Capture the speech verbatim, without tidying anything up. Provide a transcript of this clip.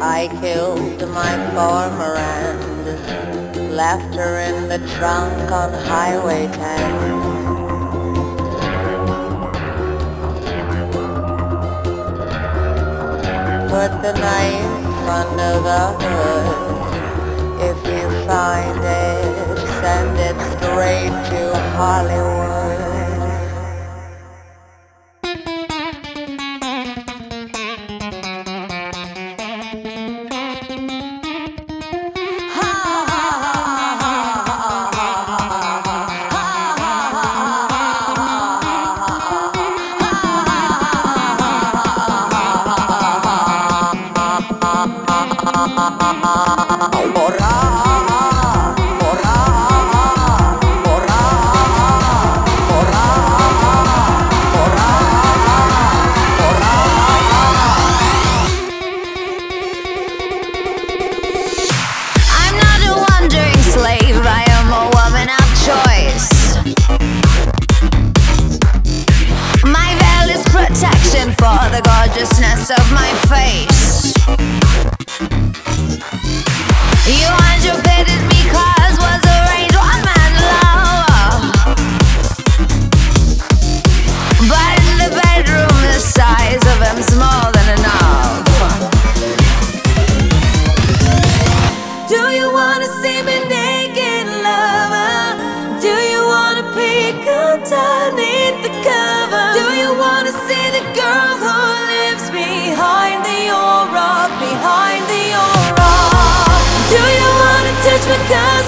I killed my former and left her in the trunk on Highway ten. Put the knife under the hood. If you find it, send it straight to Hollywood. For the gorgeousness of my face, you anticipated me cause was arranged one man love, but in the bedroom the size of him's more than enough. Do you wanna see me naked, lover? Do you wanna peek underneath the cover? Do you wanna see the girl who lives behind the aura, behind the aura? Do you wanna touch me cause